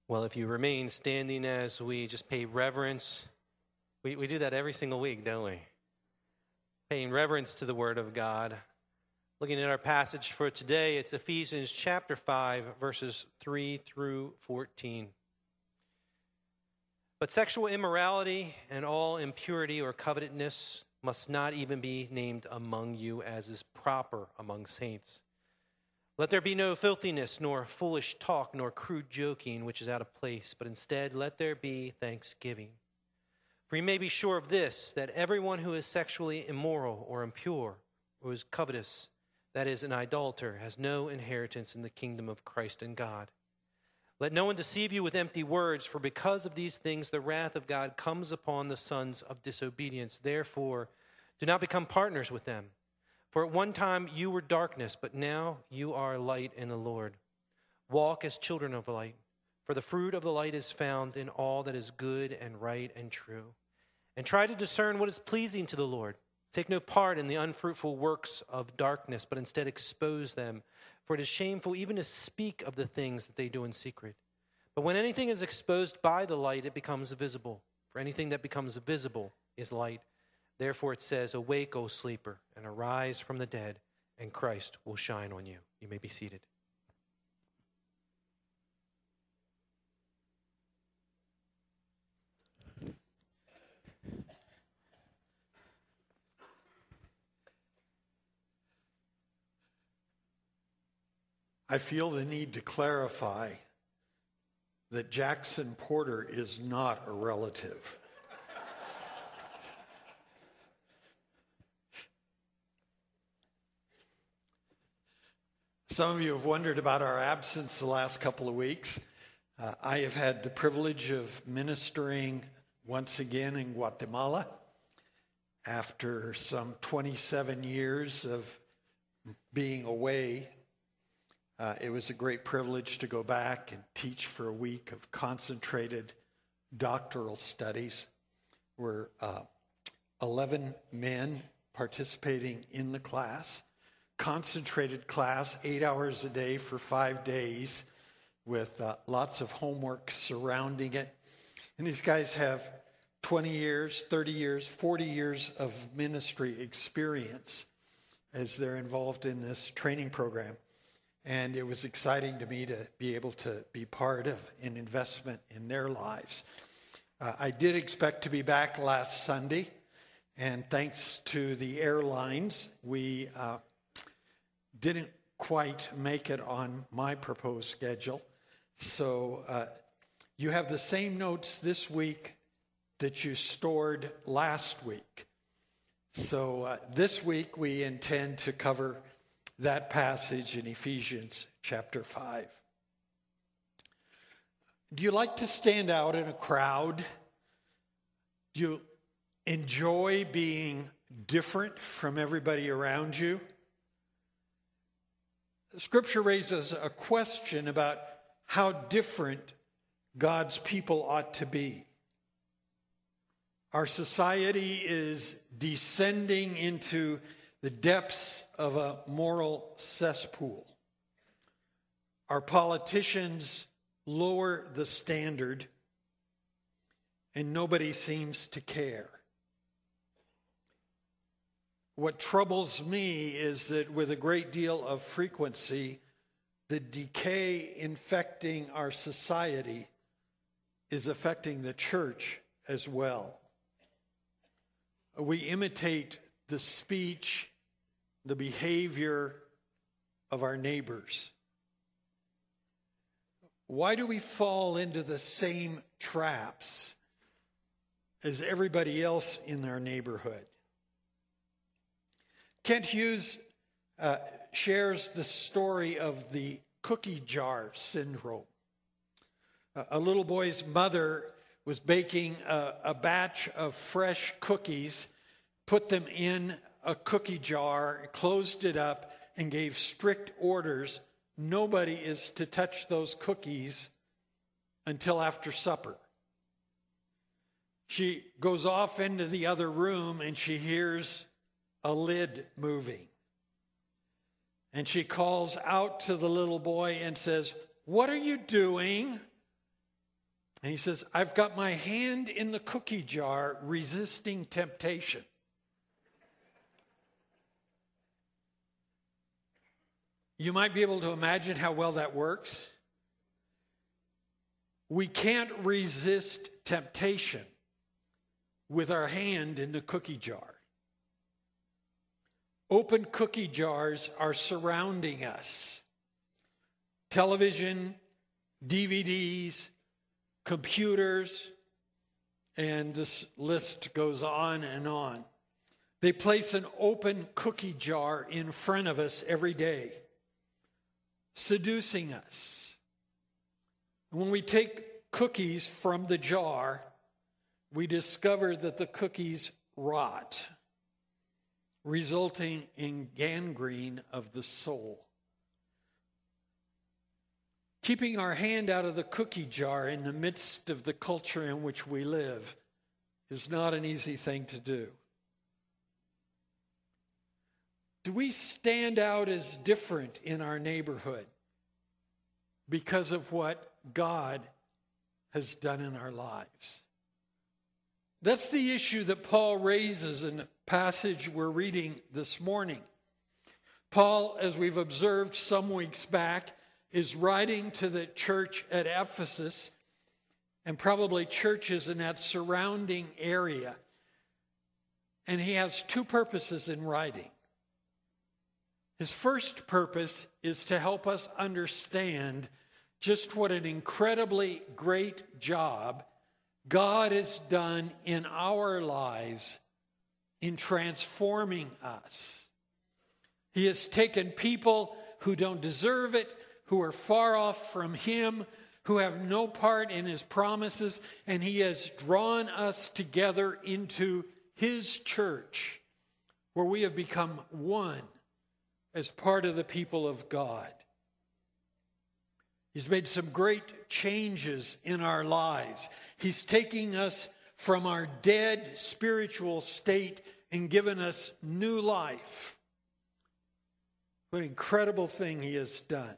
Well, if you remain standing as we just pay reverence, we do that every single week, don't we? Paying reverence to the Word of God. Looking at our passage for today, it's Ephesians chapter 5, verses 3 through 14. But sexual immorality and all impurity or covetousness must not even be named among you, as is proper among saints. Let there be no filthiness, nor foolish talk, nor crude joking, which is out of place, but instead let there be thanksgiving. For you may be sure of this, that everyone who is sexually immoral or impure or is covetous, that is, an idolater, has no inheritance in the kingdom of Christ and God. Let no one deceive you with empty words, for because of these things the wrath of God comes upon the sons of disobedience. Therefore, do not become partners with them. For at one time you were darkness, but now you are light in the Lord. Walk as children of light, for the fruit of the light is found in all that is good and right and true. And try to discern what is pleasing to the Lord. Take no part in the unfruitful works of darkness, but instead expose them. For it is shameful even to speak of the things that they do in secret. But when anything is exposed by the light, it becomes visible. For anything that becomes visible is light. Therefore it says, awake, O sleeper, and arise from the dead, and Christ will shine on you. You may be seated. I feel the need to clarify that Jackson Porter is not a relative. Some of you have wondered about our absence the last couple of weeks. I have had the privilege of ministering once again in Guatemala after some 27 years of being away. It was a great privilege to go back and teach for a week of concentrated doctoral studies. We're 11 men participating in the class. Concentrated class, 8 hours a day for 5 days with lots of homework surrounding it. And these guys have 20 years, 30 years, 40 years of ministry experience as they're involved in this training program. And it was exciting to me to be able to be part of an investment in their lives. I did expect to be back last Sunday, and thanks to the airlines, we didn't quite make it on my proposed schedule. So you have the same notes this week that you stored last week. So this week we intend to cover that passage in Ephesians chapter 5. Do you like to stand out in a crowd? Do you enjoy being different from everybody around you? Scripture raises a question about how different God's people ought to be. Our society is descending into the depths of a moral cesspool. Our politicians lower the standard, and nobody seems to care. What troubles me is that with a great deal of frequency, the decay infecting our society is affecting the church as well. We imitate the speech, the behavior of our neighbors. Why do we fall into the same traps as everybody else in our neighborhood? Kent Hughes shares the story of the cookie jar syndrome. A little boy's mother was baking a batch of fresh cookies, put them in a cookie jar, closed it up, and gave strict orders. Nobody is to touch those cookies until after supper. She goes off into the other room and she hears a lid moving. And she calls out to the little boy and says, "What are you doing?" And he says, I've got my hand in the cookie jar resisting temptation. You might be able to imagine how well that works. We can't resist temptation with our hand in the cookie jar. Open cookie jars are surrounding us. Television, DVDs, computers, and this list goes on and on. They place an open cookie jar in front of us every day, seducing us. When we take cookies from the jar, we discover that the cookies rot, resulting in gangrene of the soul. Keeping our hand out of the cookie jar in the midst of the culture in which we live is not an easy thing to do. Do we stand out as different in our neighborhood because of what God has done in our lives? That's the issue that Paul raises in the passage we're reading this morning. Paul, as we've observed some weeks back, is writing to the church at Ephesus and probably churches in that surrounding area. And he has two purposes in writing. His first purpose is to help us understand just what an incredibly great job God has done in our lives in transforming us. He has taken people who don't deserve it, who are far off from Him, who have no part in His promises, and He has drawn us together into His church, where we have become one as part of the people of God. He's made some great changes in our lives. He's taking us from our dead spiritual state and given us new life. What an incredible thing He has done.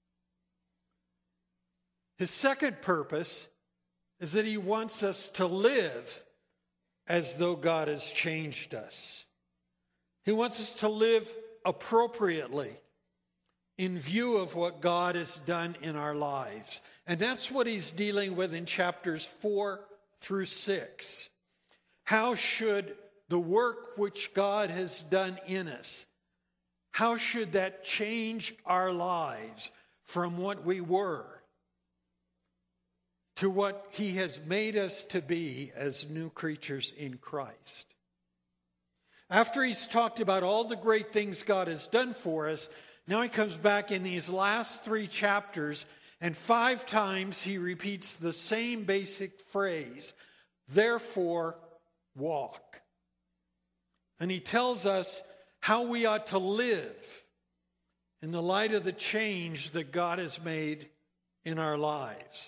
His second purpose is that He wants us to live as though God has changed us. He wants us to live appropriately in view of what God has done in our lives. And that's what he's dealing with in chapters 4 through 6. How should the work which God has done in us, how should that change our lives from what we were to what He has made us to be as new creatures in Christ? After he's talked about all the great things God has done for us, now he comes back in these last 3 chapters, and 5 times he repeats the same basic phrase, therefore walk. And he tells us how we ought to live in the light of the change that God has made in our lives.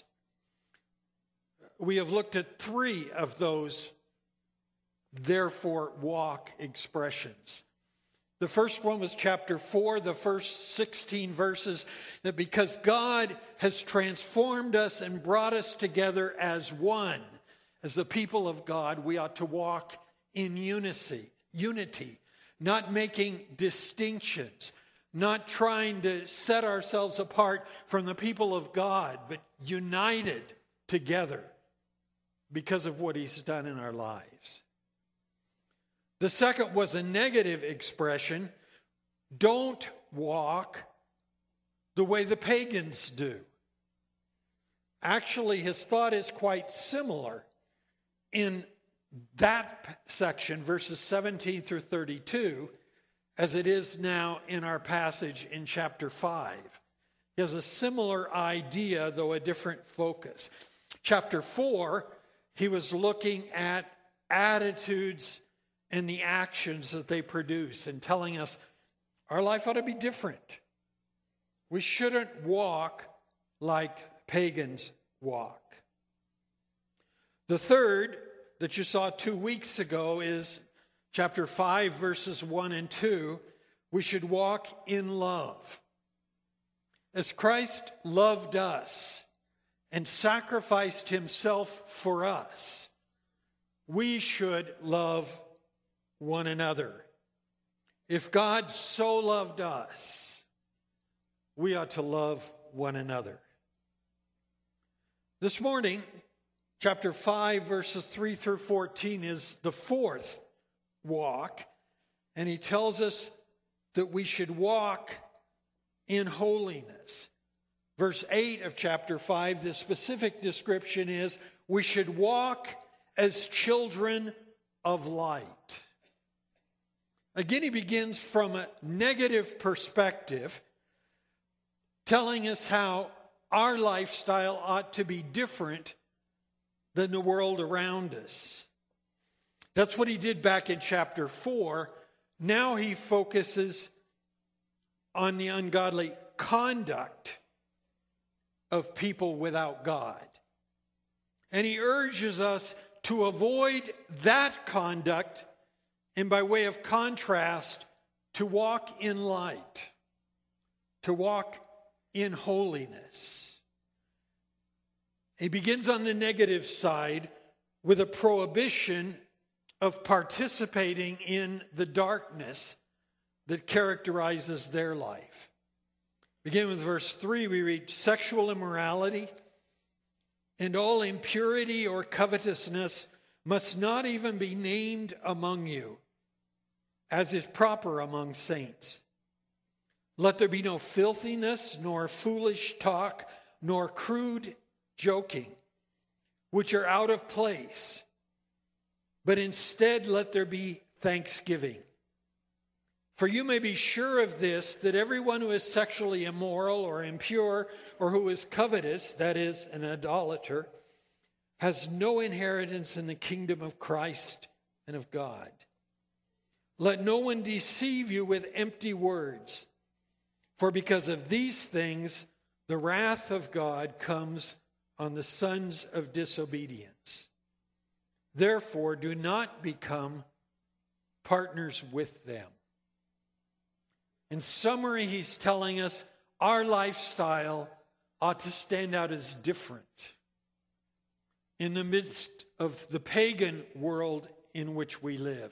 We have looked at 3 of those therefore walk expressions. The first one was chapter 4, the first 16 verses, that because God has transformed us and brought us together as one, as the people of God, we ought to walk in unity, not making distinctions, not trying to set ourselves apart from the people of God, but united together because of what He's done in our lives. The second was a negative expression. Don't walk the way the pagans do. Actually, his thought is quite similar in that section, verses 17 through 32, as it is now in our passage in chapter 5. He has a similar idea, though a different focus. Chapter 4, he was looking at attitudes and the actions that they produce and telling us our life ought to be different. We shouldn't walk like pagans walk. The third that you saw 2 weeks ago is chapter 5, verses 1 and 2. We should walk in love. As Christ loved us and sacrificed himself for us, we should love one another. If God so loved us, we ought to love one another. This morning, chapter 5, verses 3 through 14 is the fourth walk, and he tells us that we should walk in holiness. Verse 8 of chapter 5, the specific description is we should walk as children of light. Again, he begins from a negative perspective, telling us how our lifestyle ought to be different than the world around us. That's what he did back in chapter 4. Now he focuses on the ungodly conduct of people without God. And he urges us to avoid that conduct, and by way of contrast, to walk in light, to walk in holiness. He begins on the negative side with a prohibition of participating in the darkness that characterizes their life. Beginning with verse 3, we read, sexual immorality and all impurity or covetousness must not even be named among you, as is proper among saints. Let there be no filthiness, nor foolish talk, nor crude joking, which are out of place, but instead let there be thanksgiving. For you may be sure of this, that everyone who is sexually immoral or impure, or who is covetous, that is, an idolater, has no inheritance in the kingdom of Christ and of God. Let no one deceive you with empty words, for because of these things, the wrath of God comes on the sons of disobedience. Therefore, do not become partners with them. In summary, he's telling us our lifestyle ought to stand out as different in the midst of the pagan world in which we live.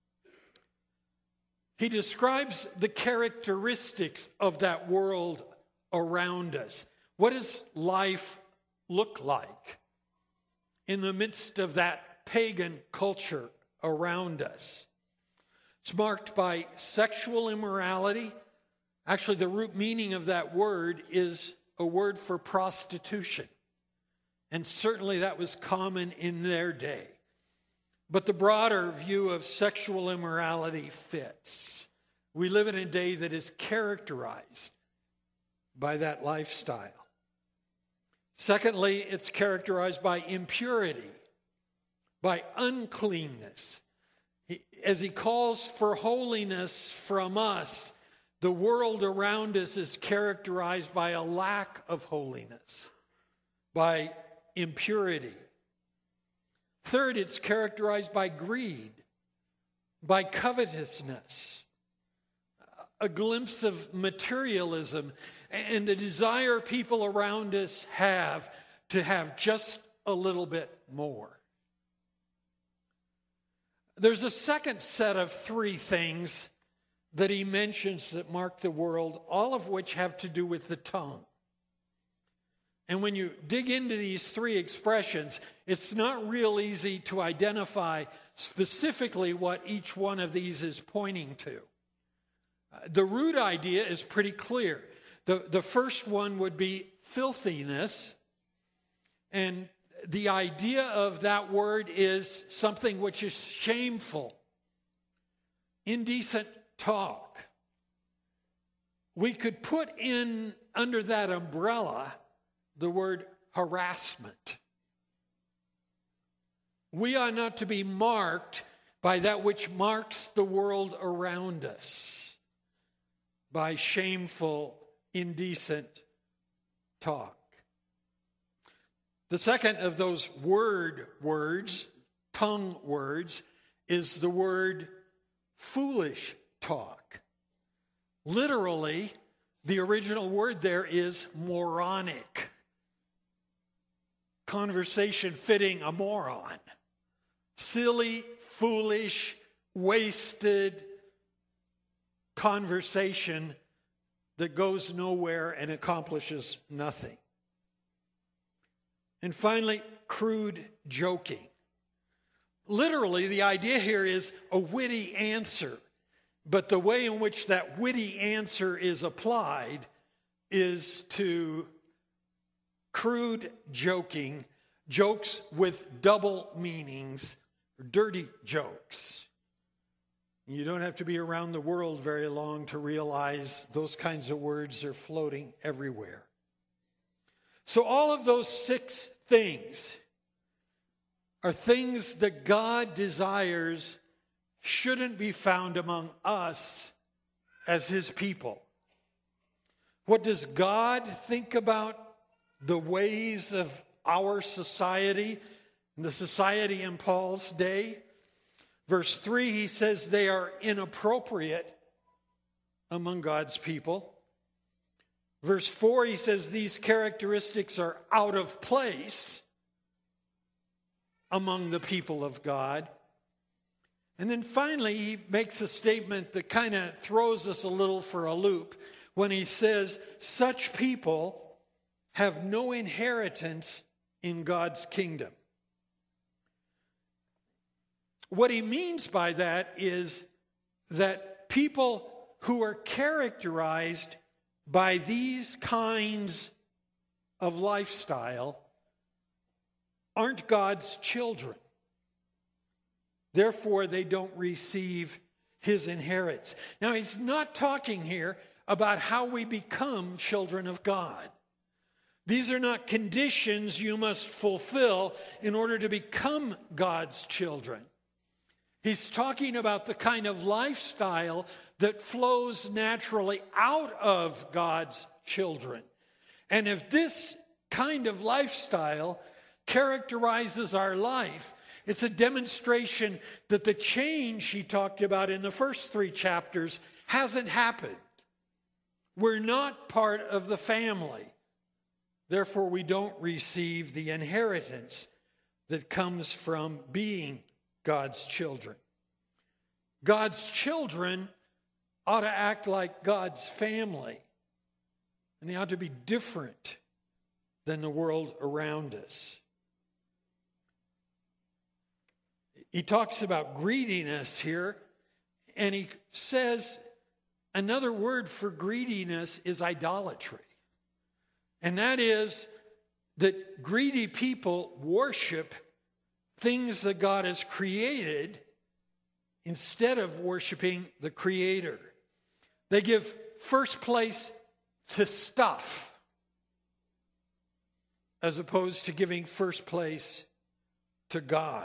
He describes the characteristics of that world around us. What does life look like in the midst of that pagan culture around us? It's marked by sexual immorality. Actually, the root meaning of that word is a word for prostitution. And certainly that was common in their day. But the broader view of sexual immorality fits. We live in a day that is characterized by that lifestyle. Secondly, it's characterized by impurity, by uncleanness. As he calls for holiness from us, the world around us is characterized by a lack of holiness, by impurity. Third, it's characterized by greed, by covetousness, a glimpse of materialism, and the desire people around us have to have just a little bit more. There's a second set of three things that he mentions that mark the world, all of which have to do with the tongue. And when you dig into these three expressions, it's not real easy to identify specifically what each one of these is pointing to. The root idea is pretty clear. The first one would be filthiness, and the idea of that word is something which is shameful, indecent talk. We could put in under that umbrella the word harassment. We are not to be marked by that which marks the world around us, by shameful, indecent talk. The second of those words, tongue words, is the word foolish talk. Literally, the original word there is moronic. conversation fitting a moron. Silly, foolish, wasted conversation that goes nowhere and accomplishes nothing. And finally, crude joking. Literally, the idea here is a witty answer, but the way in which that witty answer is applied is to crude joking, jokes with double meanings, dirty jokes. You don't have to be around the world very long to realize those kinds of words are floating everywhere. So all of those 6 things are things that God desires shouldn't be found among us as his people. What does God think about the ways of our society, the society in Paul's day? Verse 3, he says they are inappropriate among God's people. Verse 4, he says these characteristics are out of place among the people of God. And then finally, he makes a statement that kind of throws us a little for a loop when he says, such people have no inheritance in God's kingdom. What he means by that is that people who are characterized by these kinds of lifestyle aren't God's children. Therefore, they don't receive his inheritance. Now, he's not talking here about how we become children of God. These are not conditions you must fulfill in order to become God's children. He's talking about the kind of lifestyle that flows naturally out of God's children. And if this kind of lifestyle characterizes our life, it's a demonstration that the change he talked about in the first 3 chapters hasn't happened. We're not part of the family. Therefore, we don't receive the inheritance that comes from being God's children. God's children ought to act like God's family, and they ought to be different than the world around us. He talks about greediness here, and he says another word for greediness is idolatry. And that is that greedy people worship things that God has created instead of worshiping the Creator. They give first place to stuff as opposed to giving first place to God.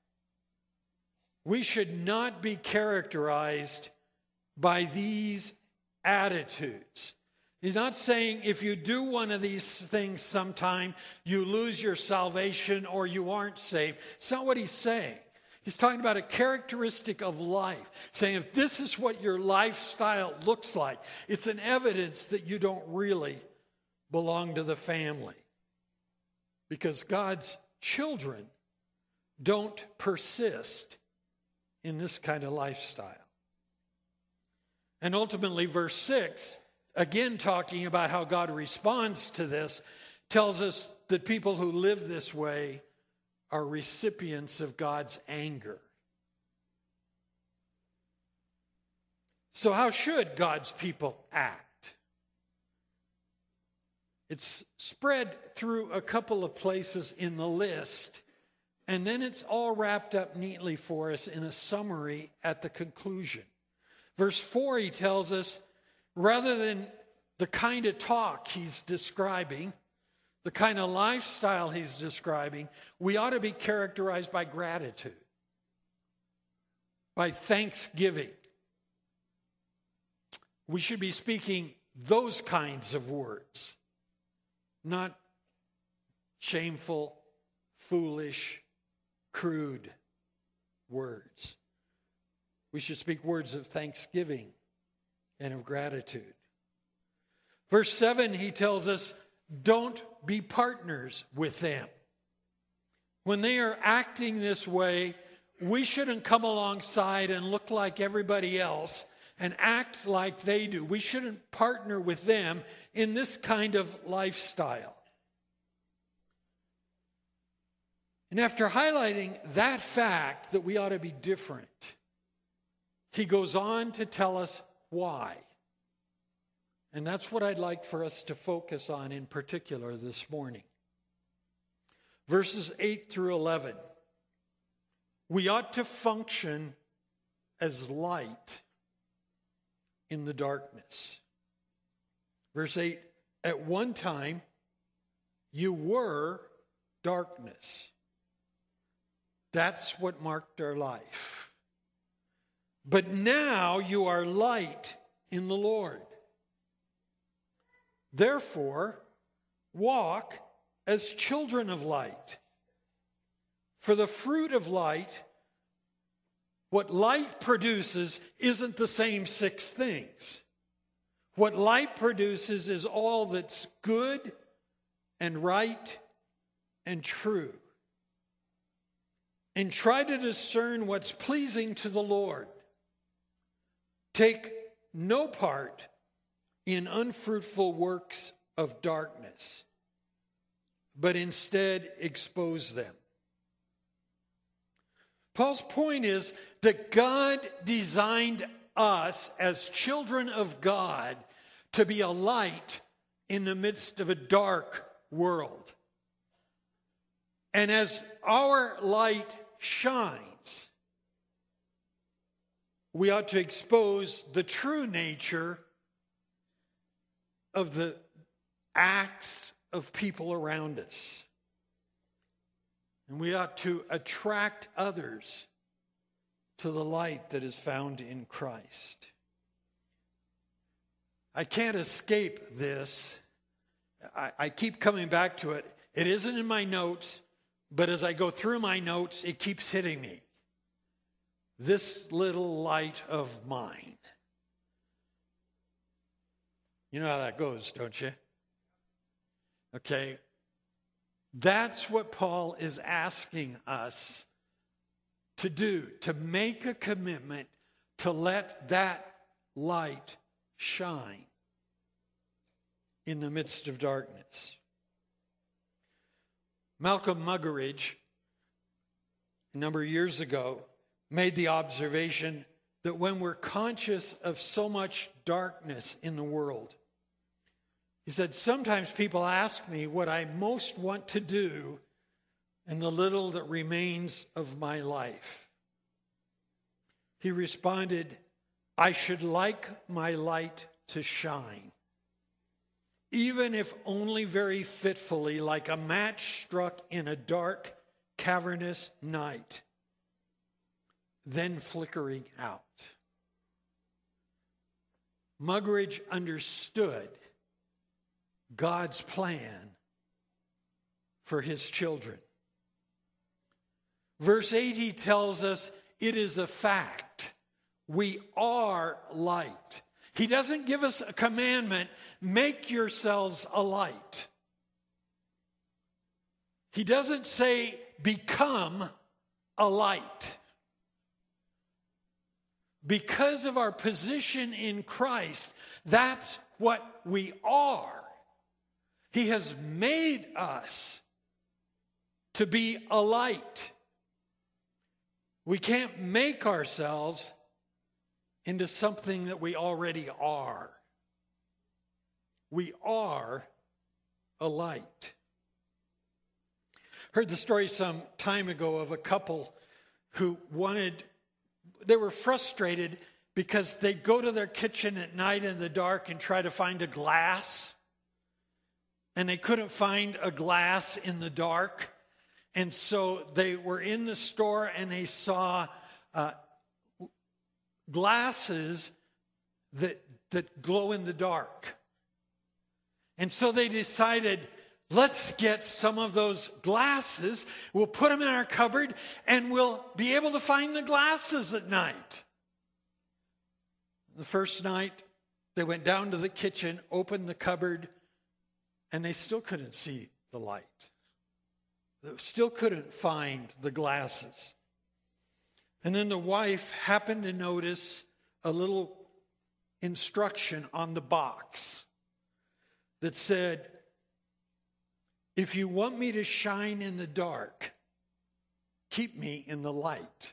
We should not be characterized by these attitudes. He's not saying if you do one of these things sometime, you lose your salvation or you aren't saved. It's not what he's saying. He's talking about a characteristic of life, saying if this is what your lifestyle looks like, it's an evidence that you don't really belong to the family. Because God's children don't persist in this kind of lifestyle. And ultimately, verse 6, again talking about how God responds to this, tells us that people who live this way are recipients of God's anger. So how should God's people act? It's spread through a couple of places in the list, and then it's all wrapped up neatly for us in a summary at the conclusion. Verse 4, he tells us, rather than the kind of talk he's describing, the kind of lifestyle he's describing, we ought to be characterized by gratitude, by thanksgiving. We should be speaking those kinds of words, not shameful, foolish, crude words. We should speak words of thanksgiving and of gratitude. Verse 7, he tells us, don't be partners with them. when they are acting this way, we shouldn't come alongside and look like everybody else and act like they do. We shouldn't partner with them in this kind of lifestyle. And after highlighting that fact that we ought to be different, he goes on to tell us why. And that's what I'd like for us to focus on in particular this morning. Verses 8 through 11. We ought to function as light in the darkness. Verse 8, at one time you were darkness. That's what marked our life. But now you are light in the Lord. Therefore, walk as children of light. For the fruit of light, what light produces isn't the same six things. What light produces is all that's good and right and true. And try to discern what's pleasing to the Lord. Take no part in unfruitful works of darkness, but instead expose them. Paul's point is that God designed us as children of God to be a light in the midst of a dark world. And as our light shines, we ought to expose the true nature of the acts of people around us. And we ought to attract others to the light that is found in Christ. I can't escape this. I keep coming back to it. It isn't in my notes, but as I go through my notes, it keeps hitting me. This little light of mine. You know how that goes, don't you? Okay. That's what Paul is asking us to do, to make a commitment to let that light shine in the midst of darkness. Malcolm Muggeridge, a number of years ago, made the observation that when we're conscious of so much darkness in the world, he said, sometimes people ask me what I most want to do in the little that remains of my life. He responded, I should like my light to shine, even if only very fitfully, like a match struck in a dark, cavernous night, then flickering out. Muggeridge understood God's plan for his children. Verse 8, he tells us it is a fact. We are light. He doesn't give us a commandment, make yourselves a light. He doesn't say, become a light. Because of our position in Christ, that's what we are. He has made us to be a light. We can't make ourselves into something that we already are. We are a light. Heard the story some time ago of a couple who they were frustrated because they'd go to their kitchen at night in the dark and try to find a glass. And they couldn't find a glass in the dark. And so they were in the store and they saw glasses that glow in the dark. And so they decided, let's get some of those glasses. We'll put them in our cupboard and we'll be able to find the glasses at night. The first night, they went down to the kitchen, opened the cupboard, and they still couldn't see the light. Still couldn't find the glasses. And then the wife happened to notice a little instruction on the box that said, if you want me to shine in the dark, keep me in the light.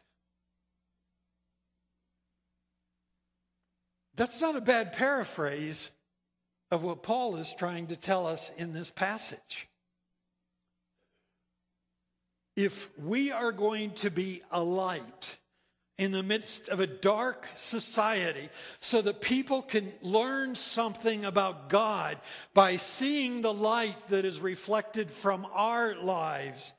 That's not a bad paraphrase of what Paul is trying to tell us in this passage. If we are going to be a light in the midst of a dark society so that people can learn something about God by seeing the light that is reflected from our lives,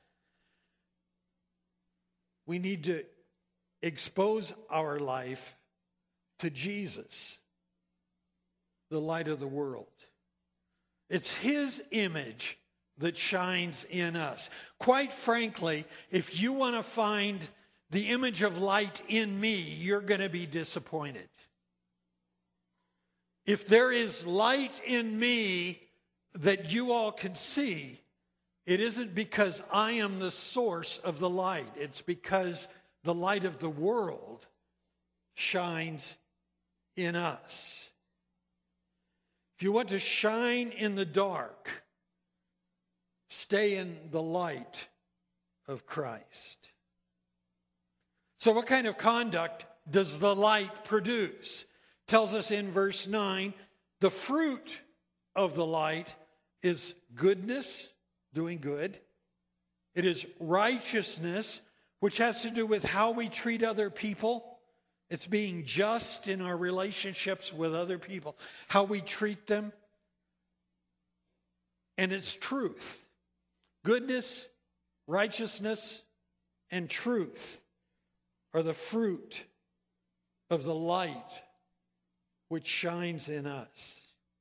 we need to expose our life to Jesus, the light of the world. It's His image that shines in us. Quite frankly, if you want to find the image of light in me, you're going to be disappointed. If there is light in me that you all can see, it isn't because I am the source of the light. It's because the light of the world shines in us. If you want to shine in the dark, stay in the light of Christ. So what kind of conduct does the light produce? Tells us in verse 9, the fruit of the light is goodness, doing good. It is righteousness, which has to do with how we treat other people. It's being just in our relationships with other people, how we treat them. And it's truth. Goodness, righteousness, and truth are the fruit of the light which shines in us.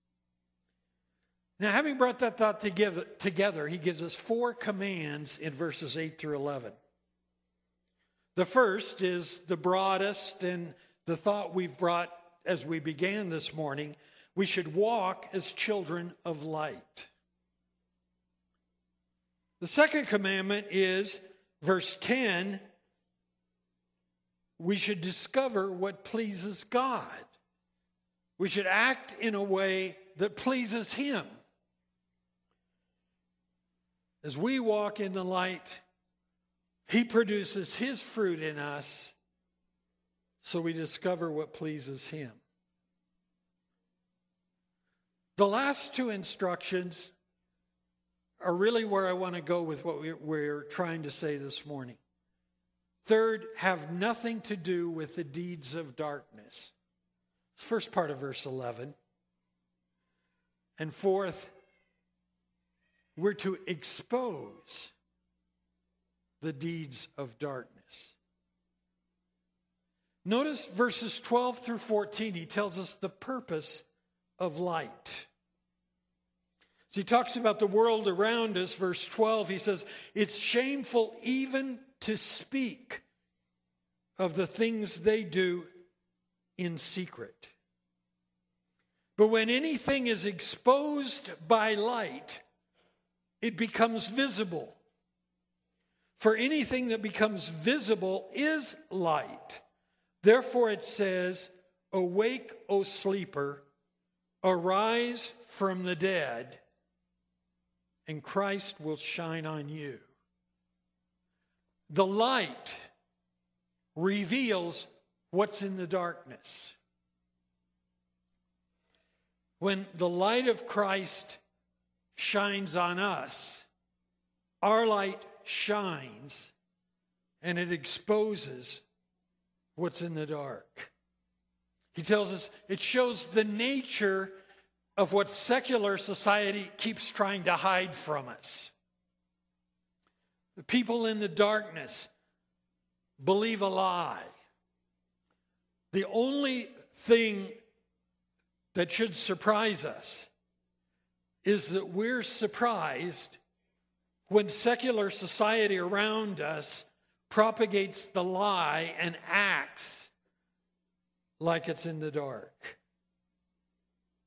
Now, having brought that thought together, he gives us 4 commands in verses 8 through 11. The first is the broadest and the thought we've brought as we began this morning. We should walk as children of light. The second commandment is, verse 10, we should discover what pleases God. We should act in a way that pleases Him. As we walk in the light, He produces His fruit in us, so we discover what pleases Him. The last 2 instructions are really where I want to go with what we're trying to say this morning. Third, have nothing to do with the deeds of darkness. First part of verse 11. And fourth, we're to expose the deeds of darkness. Notice verses 12 through 14, he tells us the purpose of light. So he talks about the world around us. Verse 12, he says, it's shameful even to speak of the things they do in secret. But when anything is exposed by light, it becomes visible. For anything that becomes visible is light. Therefore it says, awake, O sleeper, arise from the dead, and Christ will shine on you. The light reveals what's in the darkness. When the light of Christ shines on us, our light shines and it exposes what's in the dark. He tells us it shows the nature of what secular society keeps trying to hide from us. The people in the darkness believe a lie. The only thing that should surprise us is that we're surprised when secular society around us propagates the lie and acts like it's in the dark.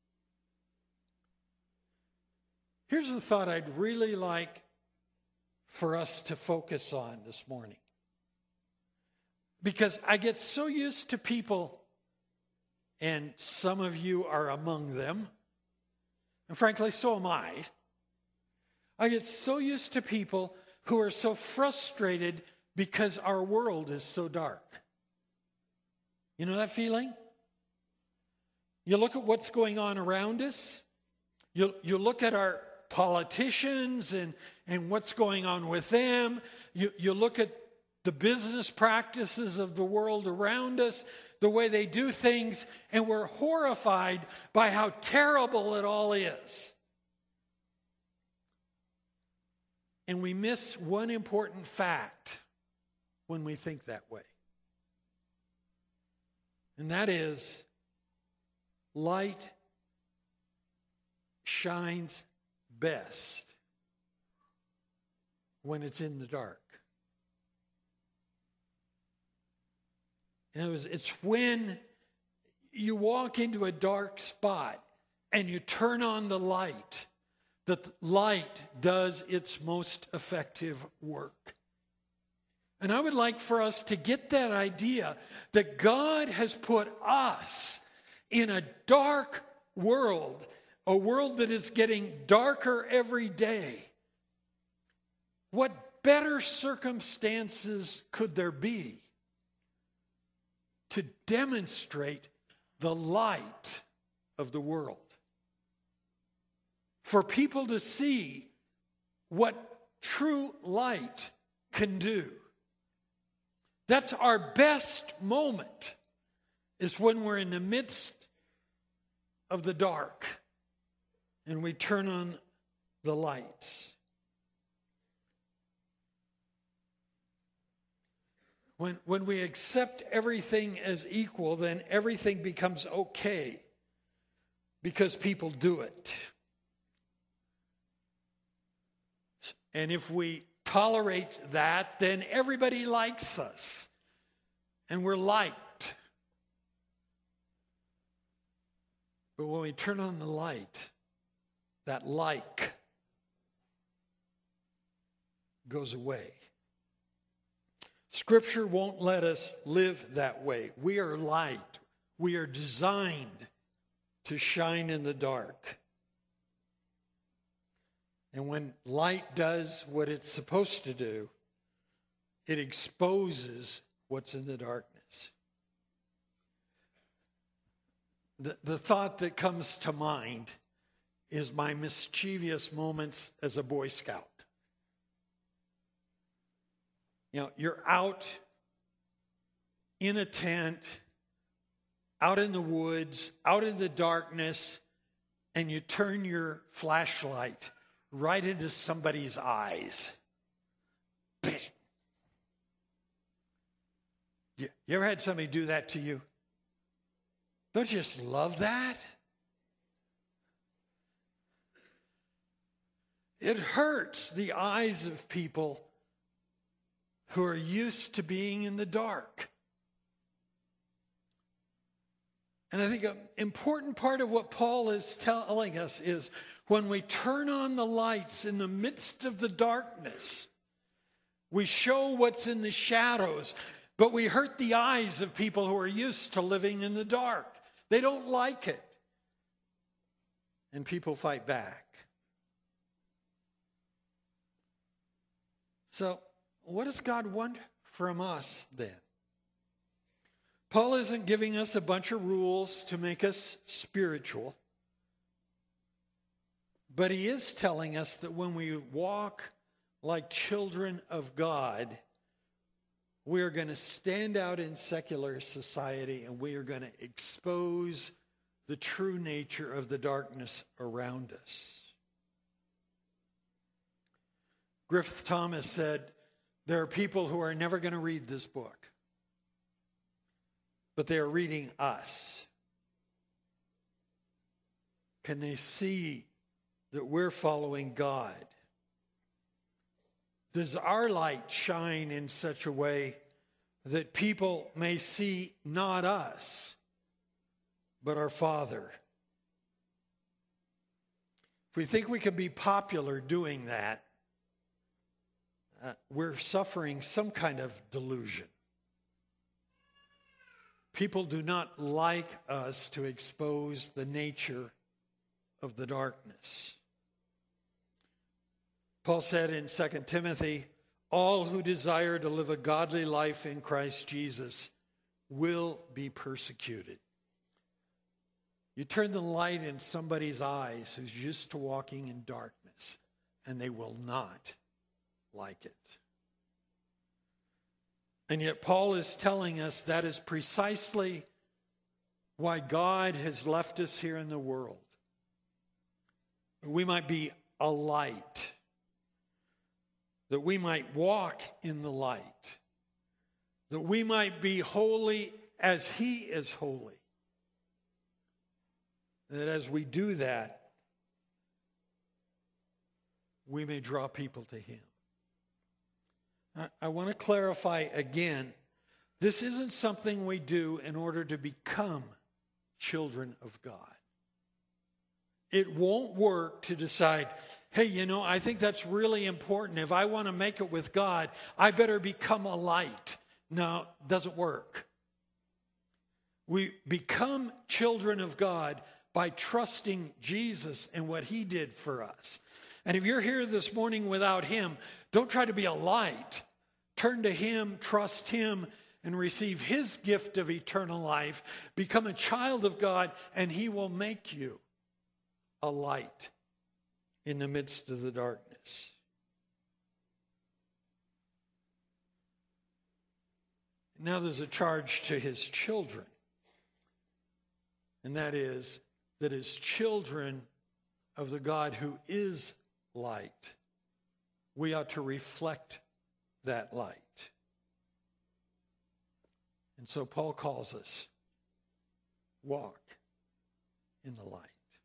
Here's the thought I'd really like for us to focus on this morning. Because I get so used to people, and some of you are among them, and frankly, so am I. I get so used to people who are so frustrated because our world is so dark. You know that feeling? You look at what's going on around us. You look at our politicians and what's going on with them. You look at the business practices of the world around us, the way they do things, and we're horrified by how terrible it all is. And we miss one important fact when we think that way. And that is, light shines best when it's in the dark. In other words, it's when you walk into a dark spot and you turn on the light that the light does its most effective work. And I would like for us to get that idea that God has put us in a dark world, a world that is getting darker every day. What better circumstances could there be to demonstrate the light of the world? For people to see what true light can do. That's our best moment, is when we're in the midst of the dark and we turn on the lights. When we accept everything as equal, then everything becomes okay because people do it. And if we tolerate that, then everybody likes us. And we're liked. But when we turn on the light, that like goes away. Scripture won't let us live that way. We are light. We are designed to shine in the dark. And when light does what it's supposed to do, it exposes what's in the darkness. The thought that comes to mind is my mischievous moments as a Boy Scout. You know, you're out in a tent, out in the woods, out in the darkness, and you turn your flashlight right into somebody's eyes. You ever had somebody do that to you? Don't you just love that? It hurts the eyes of people who are used to being in the dark. And I think an important part of what Paul is telling us is when we turn on the lights in the midst of the darkness, we show what's in the shadows, but we hurt the eyes of people who are used to living in the dark. They don't like it. And people fight back. So, what does God want from us then? Paul isn't giving us a bunch of rules to make us spiritual. But he is telling us that when we walk like children of God, we are going to stand out in secular society and we are going to expose the true nature of the darkness around us. Griffith Thomas said, there are people who are never going to read this book, but they are reading us. Can they see that we're following God? Does our light shine in such a way that people may see not us, but our Father? If we think we can be popular doing that, we're suffering some kind of delusion. People do not like us to expose the nature of the darkness. Paul said in 2 Timothy, all who desire to live a godly life in Christ Jesus will be persecuted. You turn the light in somebody's eyes who's used to walking in darkness, and they will not like it. And yet Paul is telling us that is precisely why God has left us here in the world. We might be a light, that we might walk in the light, that we might be holy as he is holy. That as we do that, we may draw people to him. I want to clarify again, this isn't something we do in order to become children of God. It won't work to decide, hey, I think that's really important. If I want to make it with God, I better become a light. No, it doesn't work. We become children of God by trusting Jesus and what he did for us. And if you're here this morning without him, don't try to be a light. Turn to him, trust him, and receive his gift of eternal life. Become a child of God, and he will make you a light in the midst of the darkness. Now there's a charge to his children. And that is that as children of the God who is light, we ought to reflect that light. And so Paul calls us, walk in the light.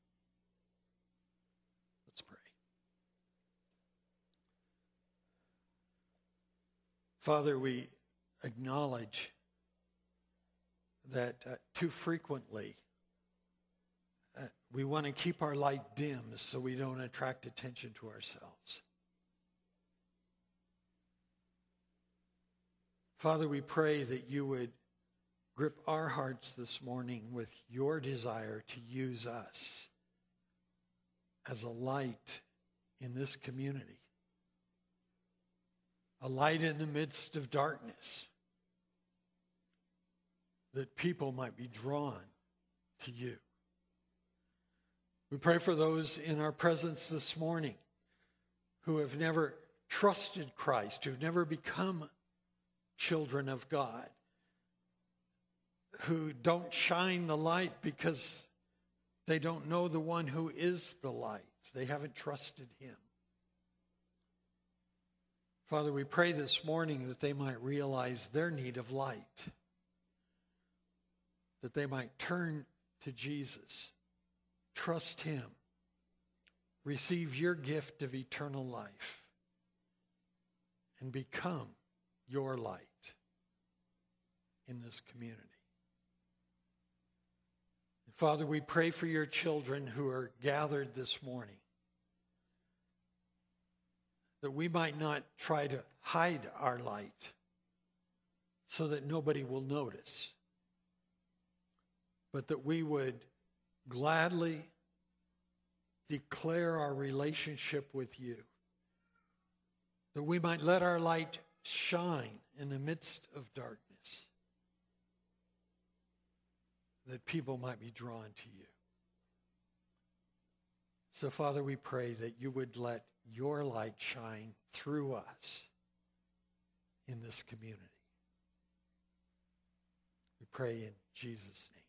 Let's pray. Father, we acknowledge that too frequently we want to keep our light dim so we don't attract attention to ourselves. Father, we pray that you would grip our hearts this morning with your desire to use us as a light in this community, a light in the midst of darkness, that people might be drawn to you. We pray for those in our presence this morning who have never trusted Christ, who've never become children of God, who don't shine the light because they don't know the one who is the light. They haven't trusted him. Father, we pray this morning that they might realize their need of light, that they might turn to Jesus, trust him, receive your gift of eternal life, and become your light in this community. And Father, we pray for your children who are gathered this morning, that we might not try to hide our light so that nobody will notice, but that we would gladly declare our relationship with you, that we might let our light shine in the midst of darkness, that people might be drawn to you. So, Father, we pray that you would let your light shine through us in this community. We pray in Jesus' name.